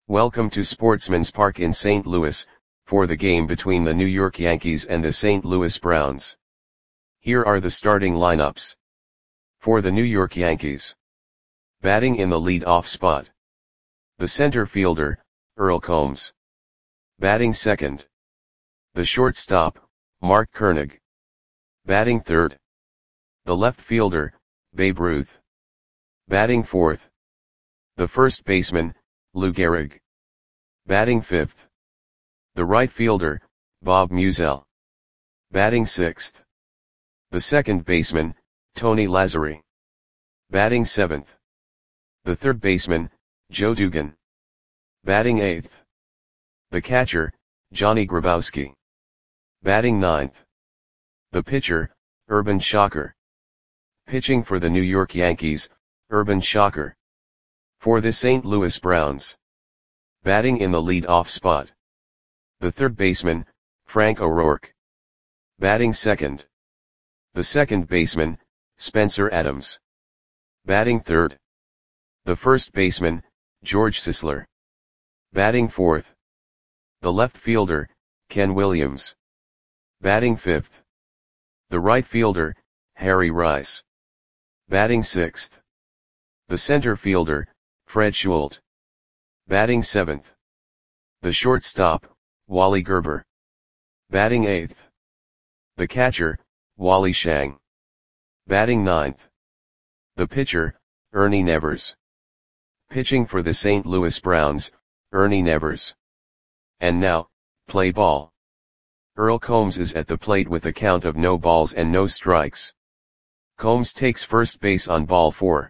Welcome to Sportsman's Park in St. Louis, for the game between the New York Yankees and the St. Louis Browns. Here are the starting lineups. For the New York Yankees. Batting in the lead-off spot. The center fielder, Earl Combs. Batting second. The shortstop, Mark Koenig. Batting third. The left fielder, Babe Ruth. Batting fourth. The first baseman, Lou Gehrig. Batting fifth. The right fielder, Bob Meusel. Batting sixth. The second baseman, Tony Lazzeri. Batting seventh. The third baseman, Joe Dugan. Batting eighth. The catcher, Johnny Grabowski. Batting ninth. The pitcher, Urban Shocker. Pitching for the New York Yankees, Urban Shocker. For the St. Louis Browns. Batting in the lead-off spot. The third baseman, Frank O'Rourke. Batting second. The second baseman, Spencer Adams. Batting third. The first baseman, George Sisler. Batting fourth. The left fielder, Ken Williams. Batting fifth. The right fielder, Harry Rice. Batting sixth. The center fielder, Fred Schulte. Batting seventh. The shortstop, Wally Gerber. Batting eighth. The catcher, Wally Shang. Batting ninth. The pitcher, Ernie Nevers. Pitching for the St. Louis Browns, Ernie Nevers. And now, play ball. Earl Combs is at the plate with a count of no balls and no strikes. Combs takes first base on ball 4.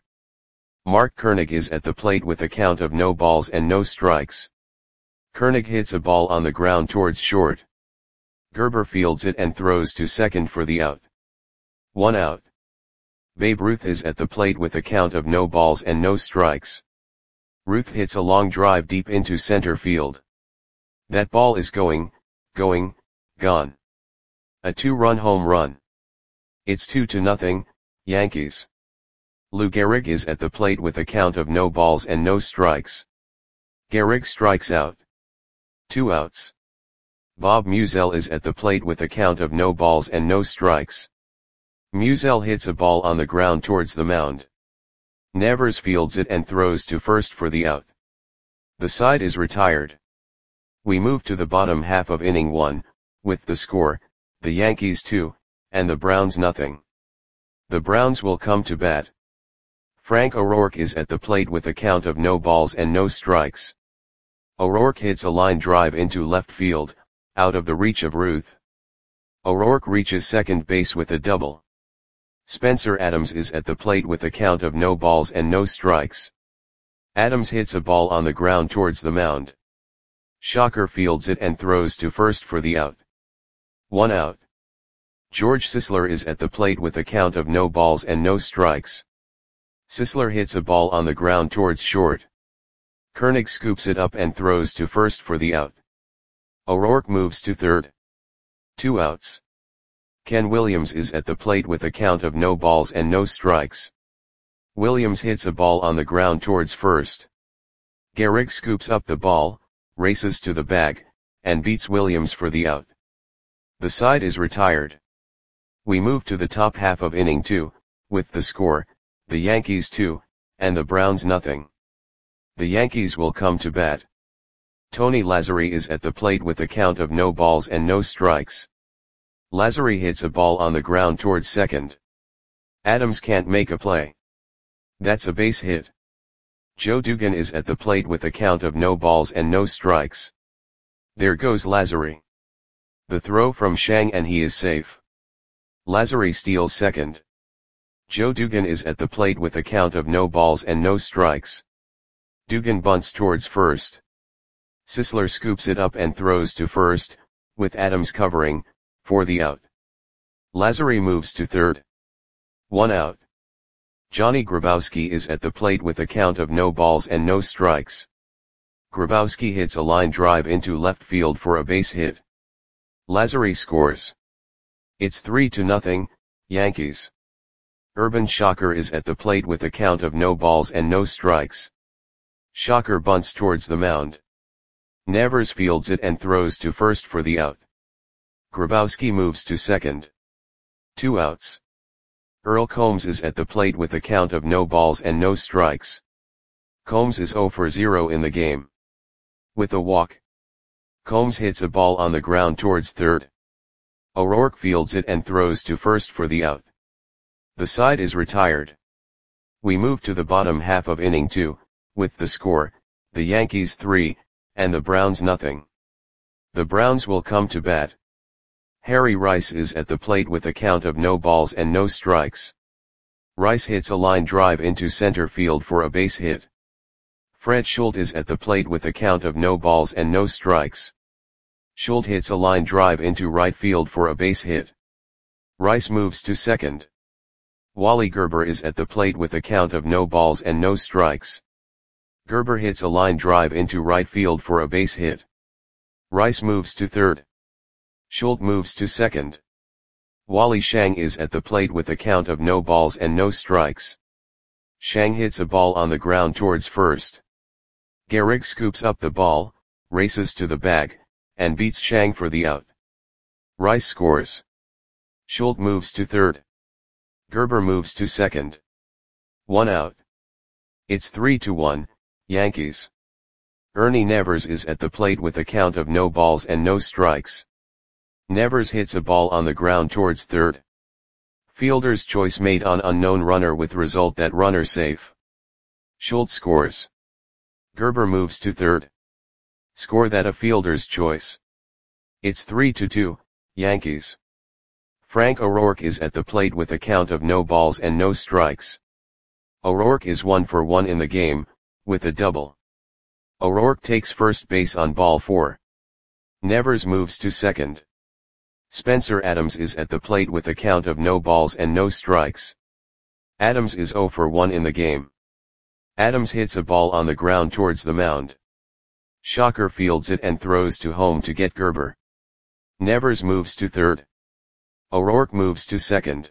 Mark Koenig is at the plate with a count of no balls and no strikes. Koenig hits a ball on the ground towards short. Gerber fields it and throws to second for the out. 1 out. Babe Ruth is at the plate with a count of no balls and no strikes. Ruth hits a long drive deep into center field. That ball is gone. A 2-run home run. It's 2-0, Yankees. Lou Gehrig is at the plate with a count of no balls and no strikes. Gehrig strikes out. 2 outs. Bob Meusel is at the plate with a count of no balls and no strikes. Meusel hits a ball on the ground towards the mound. Nevers fields it and throws to first for the out. The side is retired. We move to the bottom half of inning 1, with the score, the Yankees 2, and the Browns nothing. The Browns will come to bat. Frank O'Rourke is at the plate with a count of no balls and no strikes. O'Rourke hits a line drive into left field, out of the reach of Ruth. O'Rourke reaches second base with a double. Spencer Adams is at the plate with a count of no balls and no strikes. Adams hits a ball on the ground towards the mound. Shocker fields it and throws to first for the out. 1 out. George Sisler is at the plate with a count of no balls and no strikes. Sisler hits a ball on the ground towards short. Koenig scoops it up and throws to first for the out. O'Rourke moves to third. 2 outs. Ken Williams is at the plate with a count of no balls and no strikes. Williams hits a ball on the ground towards first. Gehrig scoops up the ball, races to the bag, and beats Williams for the out. The side is retired. We move to the top half of inning 2, with the score, the Yankees 2, and the Browns nothing. The Yankees will come to bat. Tony Lazzeri is at the plate with a count of no balls and no strikes. Lazzeri hits a ball on the ground towards second. Adams can't make a play. That's a base hit. Joe Dugan is at the plate with a count of no balls and no strikes. There goes Lazzeri. The throw from Shang and he is safe. Lazzeri steals second. Joe Dugan is at the plate with a count of no balls and no strikes. Dugan bunts towards first. Sisler scoops it up and throws to first, with Adams covering, for the out. Lazzeri moves to third. 1 out. Johnny Grabowski is at the plate with a count of no balls and no strikes. Grabowski hits a line drive into left field for a base hit. Lazzeri scores. It's 3-0, Yankees. Urban Shocker is at the plate with a count of no balls and no strikes. Shocker bunts towards the mound. Nevers fields it and throws to first for the out. Grabowski moves to second. 2 outs. Earl Combs is at the plate with a count of no balls and no strikes. Combs is 0 for 0 in the game. With a walk, Combs hits a ball on the ground towards third. O'Rourke fields it and throws to first for the out. The side is retired. We move to the bottom half of inning 2, with the score, the Yankees 3, and the Browns nothing. The Browns will come to bat. Harry Rice is at the plate with a count of no balls and no strikes. Rice hits a line drive into center field for a base hit. Fred Schulte is at the plate with a count of no balls and no strikes. Schulte hits a line drive into right field for a base hit. Rice moves to second. Wally Gerber is at the plate with a count of no balls and no strikes. Gerber hits a line drive into right field for a base hit. Rice moves to third. Schulte moves to second. Wally Shang is at the plate with a count of no balls and no strikes. Shang hits a ball on the ground towards first. Gehrig scoops up the ball, races to the bag, and beats Shang for the out. Rice scores. Schulte moves to third. Gerber moves to second. 1 out. It's 3-1, Yankees. Ernie Nevers is at the plate with a count of no balls and no strikes. Nevers hits a ball on the ground towards third. Fielder's choice made on unknown runner with result that runner safe. Schulte scores. Gerber moves to third. Score that a fielder's choice. It's 3-2, Yankees. Frank O'Rourke is at the plate with a count of no balls and no strikes. O'Rourke is 1 for 1 in the game, with a double. O'Rourke takes first base on ball 4. Nevers moves to second. Spencer Adams is at the plate with a count of no balls and no strikes. Adams is 0 for 1 in the game. Adams hits a ball on the ground towards the mound. Shocker fields it and throws to home to get Gerber. Nevers moves to third. O'Rourke moves to second.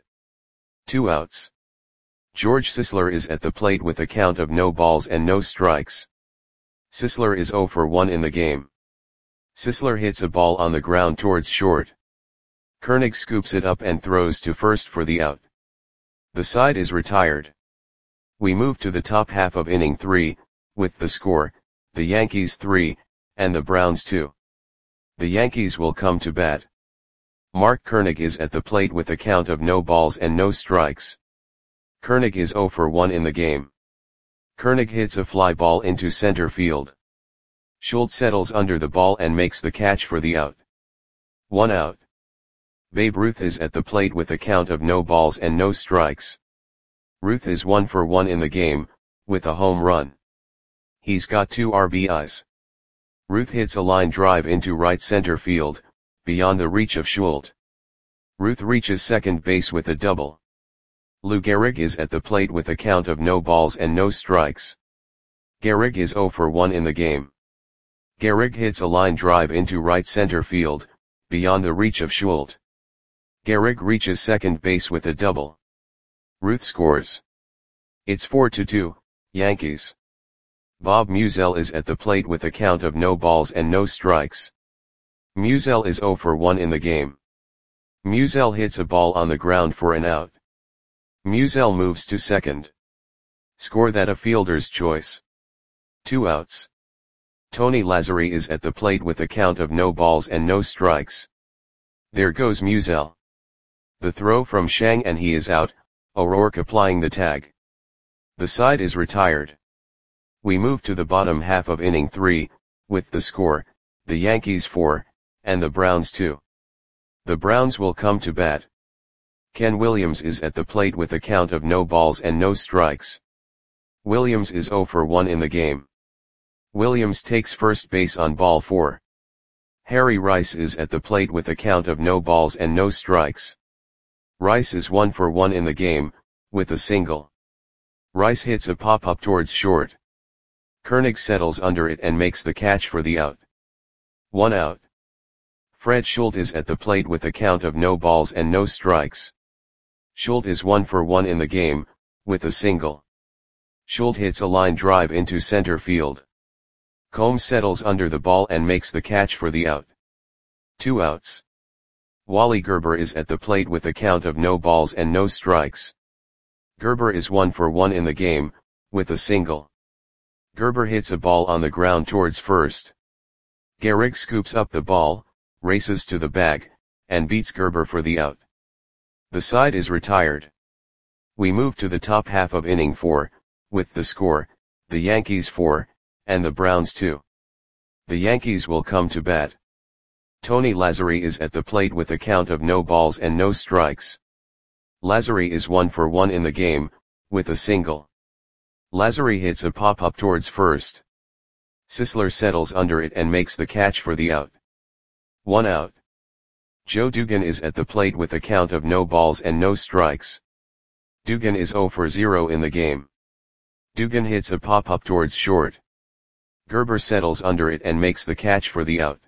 2 outs. George Sisler is at the plate with a count of no balls and no strikes. Sisler is 0 for 1 in the game. Sisler hits a ball on the ground towards short. Koenig scoops it up and throws to first for the out. The side is retired. We move to the top half of inning 3, with the score, the Yankees 3, and the Browns 2. The Yankees will come to bat. Mark Koenig is at the plate with a count of no balls and no strikes. Koenig is 0 for 1 in the game. Koenig hits a fly ball into center field. Schulte settles under the ball and makes the catch for the out. 1 out. Babe Ruth is at the plate with a count of no balls and no strikes. Ruth is 1 for 1 in the game, with a home run. He's got 2 RBIs. Ruth hits a line drive into right center field, beyond the reach of Schulte. Ruth reaches second base with a double. Lou Gehrig is at the plate with a count of no balls and no strikes. Gehrig is 0 for 1 in the game. Gehrig hits a line drive into right center field, beyond the reach of Schulte. Gehrig reaches second base with a double. Ruth scores. It's 4-2, Yankees. Bob Musial is at the plate with a count of no balls and no strikes. Musial is 0 for 1 in the game. Musial hits a ball on the ground for an out. Musial moves to second. Score that a fielder's choice. 2 outs. Tony Lazzeri is at the plate with a count of no balls and no strikes. There goes Musial. The throw from Shang and he is out, O'Rourke applying the tag. The side is retired. We move to the bottom half of inning 3, with the score, the Yankees 4, and the Browns 2. The Browns will come to bat. Ken Williams is at the plate with a count of no balls and no strikes. Williams is 0 for 1 in the game. Williams takes first base on ball 4. Harry Rice is at the plate with a count of no balls and no strikes. Rice is 1 for 1 in the game, with a single. Rice hits a pop-up towards short. Koenig settles under it and makes the catch for the out. 1 out. Fred Schulte is at the plate with a count of no balls and no strikes. Schulte is 1 for 1 in the game, with a single. Schultz hits a line drive into center field. Combs settles under the ball and makes the catch for the out. 2 outs. Wally Gerber is at the plate with a count of no balls and no strikes. Gerber is 1 for 1 in the game, with a single. Gerber hits a ball on the ground towards first. Gehrig scoops up the ball, races to the bag, and beats Gerber for the out. The side is retired. We move to the top half of inning 4, with the score, the Yankees 4, and the Browns 2. The Yankees will come to bat. Tony Lazzeri is at the plate with a count of no balls and no strikes. Lazzeri is 1 for 1 in the game, with a single. Lazzeri hits a pop-up towards first. Sisler settles under it and makes the catch for the out. 1 out. Joe Dugan is at the plate with a count of no balls and no strikes. Dugan is 0 for 0 in the game. Dugan hits a pop-up towards short. Gerber settles under it and makes the catch for the out.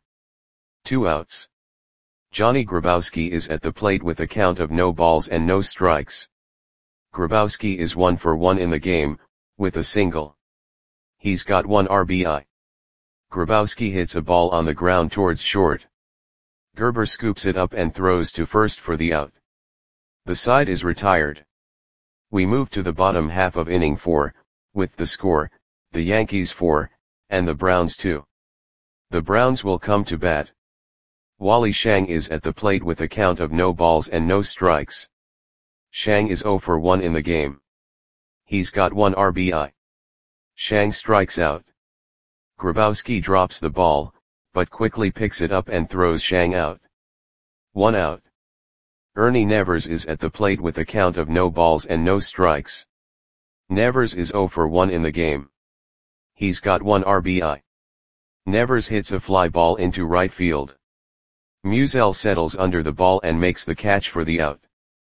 2 outs. Johnny Grabowski is at the plate with a count of no balls and no strikes. Grabowski is 1 for 1 in the game, with a single. He's got 1 RBI. Grabowski hits a ball on the ground towards short. Gerber scoops it up and throws to first for the out. The side is retired. We move to the bottom half of inning 4, with the score, the Yankees 4, and the Browns 2. The Browns will come to bat. Wally Shang is at the plate with a count of no balls and no strikes. Shang is 0 for 1 in the game. He's got 1 RBI. Shang strikes out. Grabowski drops the ball, but quickly picks it up and throws Shang out. 1 out. Ernie Nevers is at the plate with a count of no balls and no strikes. Nevers is 0 for 1 in the game. He's got 1 RBI. Nevers hits a fly ball into right field. Musial settles under the ball and makes the catch for the out.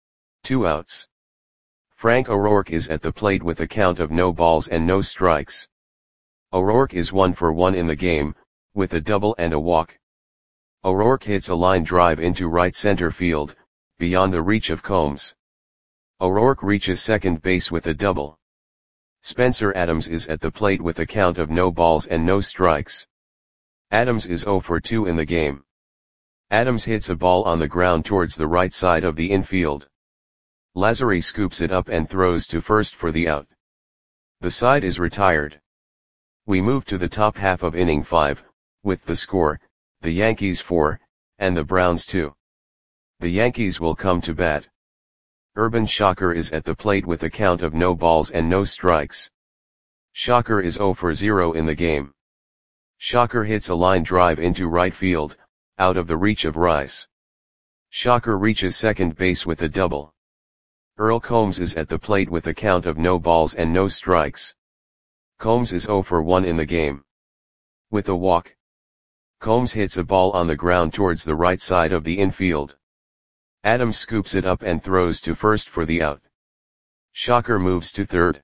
2 outs. Frank O'Rourke is at the plate with a count of no balls and no strikes. O'Rourke is 1 for 1 in the game, with a double and a walk. O'Rourke hits a line drive into right center field, beyond the reach of Combs. O'Rourke reaches second base with a double. Spencer Adams is at the plate with a count of no balls and no strikes. Adams is 0 for 2 in the game. Adams hits a ball on the ground towards the right side of the infield. Lazzeri scoops it up and throws to first for the out. The side is retired. We move to the top half of inning 5, with the score, the Yankees 4, and the Browns 2. The Yankees will come to bat. Urban Shocker is at the plate with a count of no balls and no strikes. Shocker is 0 for 0 in the game. Shocker hits a line drive into right field, out of the reach of Rice. Shocker reaches second base with a double. Earl Combs is at the plate with a count of no balls and no strikes. Combs is 0 for 1 in the game. With a walk. Combs hits a ball on the ground towards the right side of the infield. Adams scoops it up and throws to first for the out. Shocker moves to third.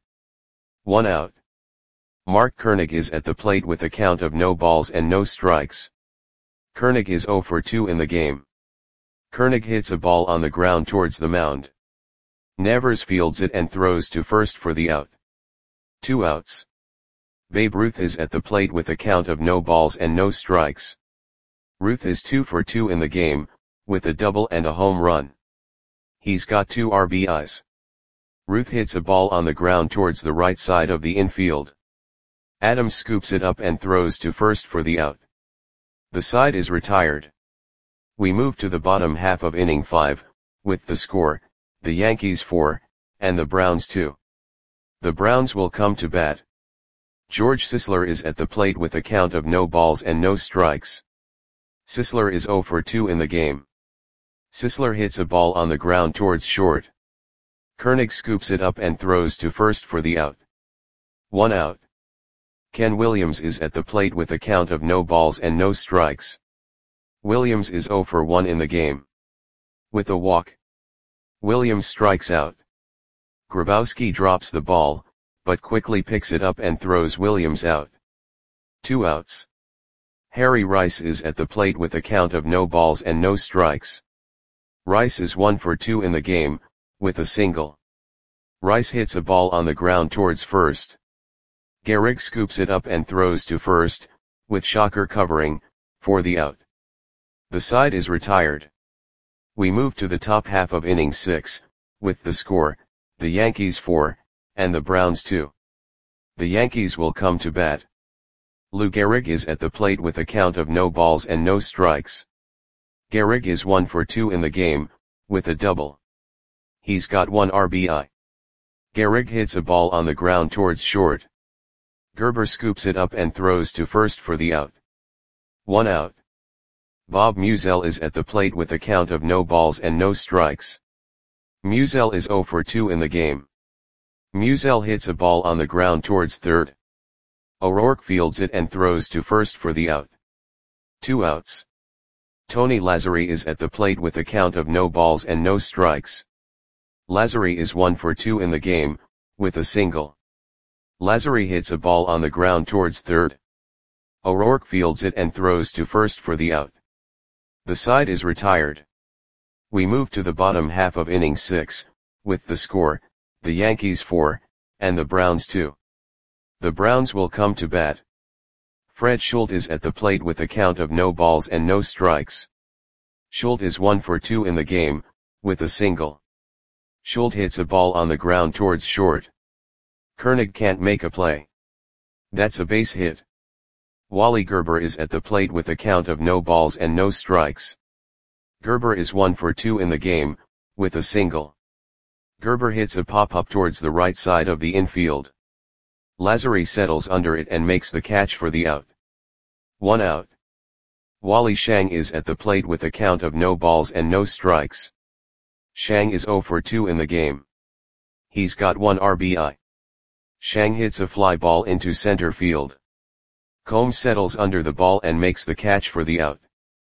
1 out. Mark Koenig is at the plate with a count of no balls and no strikes. Koenig is 0 for 2 in the game. Koenig hits a ball on the ground towards the mound. Nevers fields it and throws to first for the out. 2 outs. Babe Ruth is at the plate with a count of no balls and no strikes. Ruth is 2 for 2 in the game, with a double and a home run. He's got 2 RBIs. Ruth hits a ball on the ground towards the right side of the infield. Adams scoops it up and throws to first for the out. The side is retired. We move to the bottom half of inning 5, with the score, the Yankees 4, and the Browns 2. The Browns will come to bat. George Sisler is at the plate with a count of no balls and no strikes. Sisler is 0 for 2 in the game. Sisler hits a ball on the ground towards short. Koenig scoops it up and throws to first for the out. 1 out. Ken Williams is at the plate with a count of no balls and no strikes. Williams is 0 for 1 in the game. With a walk. Williams strikes out. Grabowski drops the ball, but quickly picks it up and throws Williams out. 2 outs. Harry Rice is at the plate with a count of no balls and no strikes. Rice is 1 for 2 in the game, with a single. Rice hits a ball on the ground towards first. Gehrig scoops it up and throws to first, with Shocker covering, for the out. The side is retired. We move to the top half of inning 6, with the score, the Yankees 4, and the Browns 2. The Yankees will come to bat. Lou Gehrig is at the plate with a count of no balls and no strikes. Gehrig is 1 for 2 in the game, with a double. He's got 1 RBI. Gehrig hits a ball on the ground towards short. Gerber scoops it up and throws to first for the out. 1 out. Bob Musial is at the plate with a count of no balls and no strikes. Musial is 0 for 2 in the game. Musial hits a ball on the ground towards third. O'Rourke fields it and throws to first for the out. 2 outs. Tony Lazzeri is at the plate with a count of no balls and no strikes. Lazzeri is 1 for 2 in the game, with a single. Lazzeri hits a ball on the ground towards third. O'Rourke fields it and throws to first for the out. The side is retired. We move to the bottom half of inning 6, with the score, the Yankees 4, and the Browns 2. The Browns will come to bat. Fred Schultz is at the plate with a count of no balls and no strikes. Schultz is 1 for 2 in the game, with a single. Schultz hits a ball on the ground towards short. Koenig can't make a play. That's a base hit. Wally Gerber is at the plate with a count of no balls and no strikes. Gerber is 1 for 2 in the game, with a single. Gerber hits a pop-up towards the right side of the infield. Lazzeri settles under it and makes the catch for the out. 1 out. Wally Shang is at the plate with a count of no balls and no strikes. Shang is 0 for 2 in the game. He's got 1 RBI. Shang hits a fly ball into center field. Combs settles under the ball and makes the catch for the out.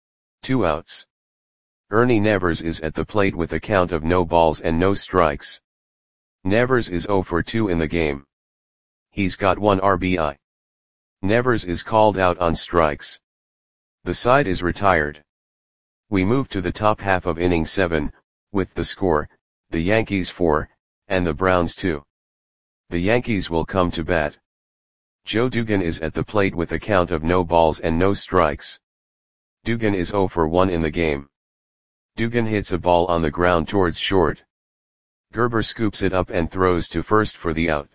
2 outs. Ernie Nevers is at the plate with a count of no balls and no strikes. Nevers is 0 for 2 in the game. He's got 1 RBI. Nevers is called out on strikes. The side is retired. We move to the top half of inning 7, with the score, the Yankees 4, and the Browns 2. The Yankees will come to bat. Joe Dugan is at the plate with a count of no balls and no strikes. Dugan is 0 for 1 in the game. Dugan hits a ball on the ground towards short. Gerber scoops it up and throws to first for the out.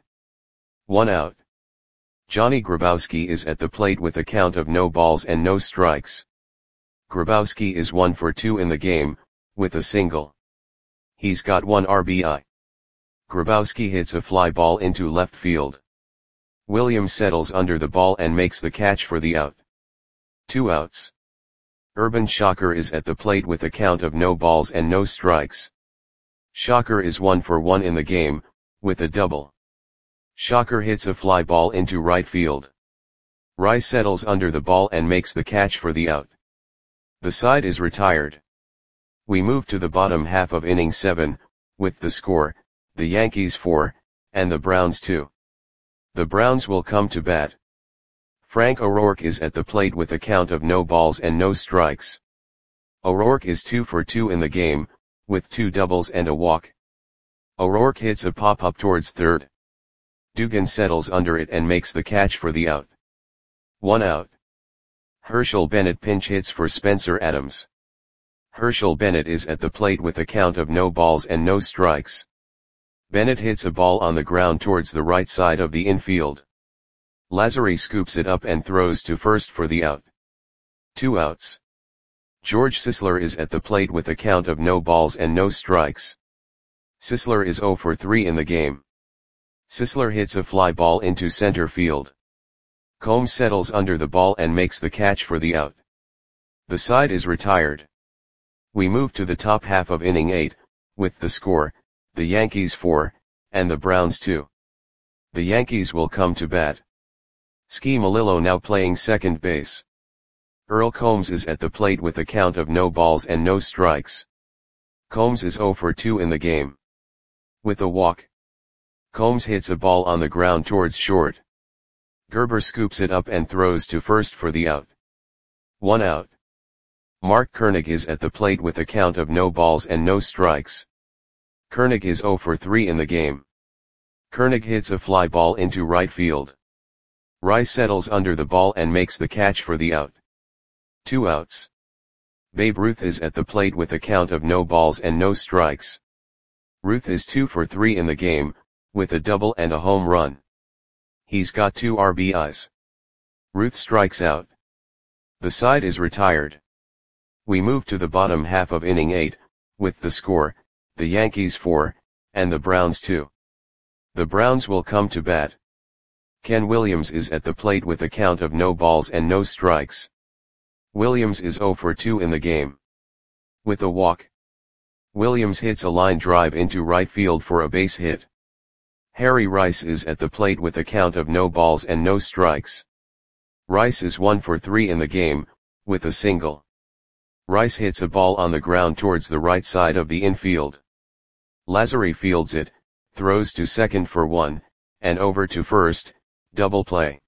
1 out. Johnny Grabowski is at the plate with a count of no balls and no strikes. Grabowski is 1 for 2 in the game, with a single. He's got 1 RBI. Grabowski hits a fly ball into left field. Williams settles under the ball and makes the catch for the out. 2 outs. Urban Shocker is at the plate with a count of no balls and no strikes. Shocker is 1 for 1 in the game, with a double. Shocker hits a fly ball into right field. Rice settles under the ball and makes the catch for the out. The side is retired. We move to the bottom half of inning 7, with the score, the Yankees 4, and the Browns 2. The Browns will come to bat. Frank O'Rourke is at the plate with a count of no balls and no strikes. O'Rourke is 2 for 2 in the game, with 2 doubles and a walk. O'Rourke hits a pop-up towards third. Dugan settles under it and makes the catch for the out. 1 out. Herschel Bennett pinch hits for Spencer Adams. Herschel Bennett is at the plate with a count of no balls and no strikes. Bennett hits a ball on the ground towards the right side of the infield. Lazzeri scoops it up and throws to first for the out. 2 outs. George Sisler is at the plate with a count of no balls and no strikes. Sisler is 0 for 3 in the game. Sisler hits a fly ball into center field. Combs settles under the ball and makes the catch for the out. The side is retired. We move to the top half of inning 8, with the score, the Yankees 4, and the Browns 2. The Yankees will come to bat. Ski Melillo now playing second base. Earl Combs is at the plate with a count of no balls and no strikes. Combs is 0 for 2 in the game. With a walk. Combs hits a ball on the ground towards short. Gerber scoops it up and throws to first for the out. 1 out. Mark Koenig is at the plate with a count of no balls and no strikes. Koenig is 0 for 3 in the game. Koenig hits a fly ball into right field. Rice settles under the ball and makes the catch for the out. 2 outs. Babe Ruth is at the plate with a count of no balls and no strikes. Ruth is 2 for 3 in the game, with a double and a home run. He's got 2 RBIs. Ruth strikes out. The side is retired. We move to the bottom half of inning 8, with the score, the Yankees 4, and the Browns 2. The Browns will come to bat. Ken Williams is at the plate with a count of no balls and no strikes. Williams is 0 for 2 in the game. With a walk. Williams hits a line drive into right field for a base hit. Harry Rice is at the plate with a count of no balls and no strikes. Rice is 1 for 3 in the game, with a single. Rice hits a ball on the ground towards the right side of the infield. Lazary fields it, throws to second for 1, and over to first, double play.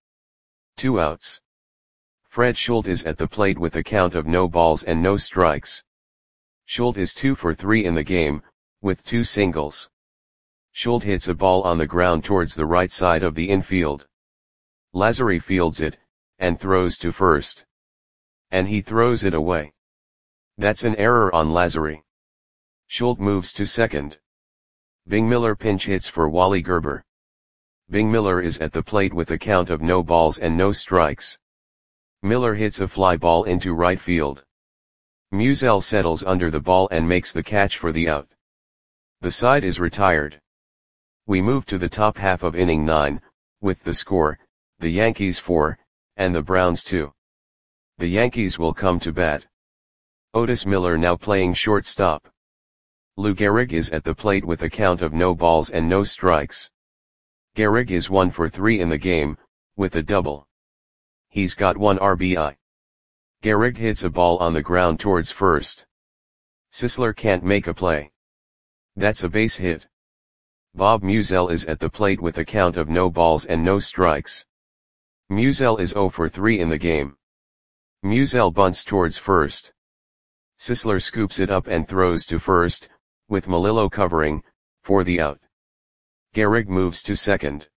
2 outs. Fred Schultz is at the plate with a count of no balls and no strikes. Schultz is 2 for 3 in the game, with 2 singles. Schultz hits a ball on the ground towards the right side of the infield. Lazary fields it, and throws to first. And he throws it away. That's an error on Lazary. Schultz moves to second. Bing Miller pinch hits for Wally Gerber. Bing Miller is at the plate with a count of no balls and no strikes. Miller hits a fly ball into right field. Musial settles under the ball and makes the catch for the out. The side is retired. We move to the top half of inning 9, with the score, the Yankees 4, and the Browns 2. The Yankees will come to bat. Otis Miller now playing shortstop. Lou Gehrig is at the plate with a count of no balls and no strikes. Gehrig is 1 for 3 in the game, with a double. He's got 1 RBI. Gehrig hits a ball on the ground towards first. Sisler can't make a play. That's a base hit. Bob Musial is at the plate with a count of no balls and no strikes. Musial is 0 for 3 in the game. Musial bunts towards first. Sisler scoops it up and throws to first, with Melillo covering, for the out. Gehrig moves to second.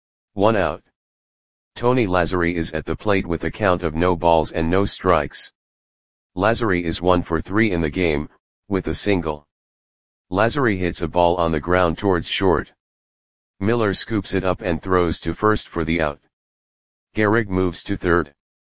1 out. Tony Lazary is at the plate with a count of no balls and no strikes. Lazary is 1 for 3 in the game, with a single. Lazary hits a ball on the ground towards short. Miller scoops it up and throws to first for the out. Gehrig moves to third.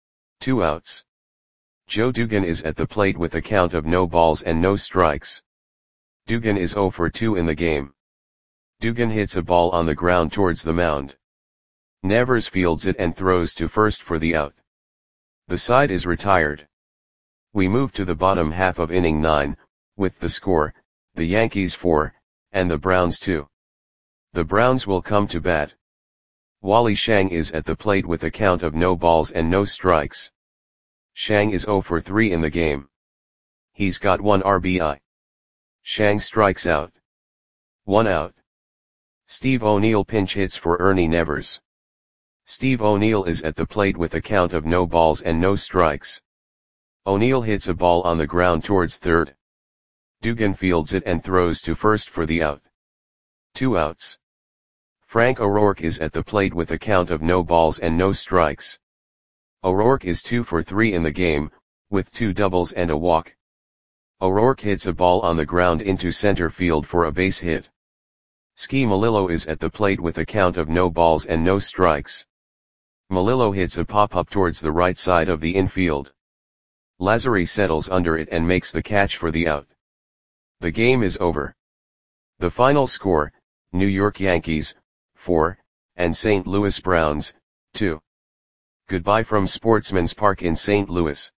2 outs. Joe Dugan is at the plate with a count of no balls and no strikes. Dugan is 0 for 2 in the game. Dugan hits a ball on the ground towards the mound. Nevers fields it and throws to first for the out. The side is retired. We move to the bottom half of inning 9, with the score, the Yankees 4, and the Browns 2. The Browns will come to bat. Wally Shang is at the plate with a count of no balls and no strikes. Shang is 0 for 3 in the game. He's got 1 RBI. Shang strikes out. 1 out. Steve O'Neill pinch hits for Ernie Nevers. Steve O'Neill is at the plate with a count of no balls and no strikes. O'Neill hits a ball on the ground towards third. Dugan fields it and throws to first for the out. 2 outs. Frank O'Rourke is at the plate with a count of no balls and no strikes. O'Rourke is 2 for 3 in the game, with 2 doubles and a walk. O'Rourke hits a ball on the ground into center field for a base hit. Ski Melillo is at the plate with a count of no balls and no strikes. Melillo hits a pop-up towards the right side of the infield. Lazary settles under it and makes the catch for the out. The game is over. The final score, New York Yankees, 4, and St. Louis Browns, 2. Goodbye from Sportsman's Park in St. Louis.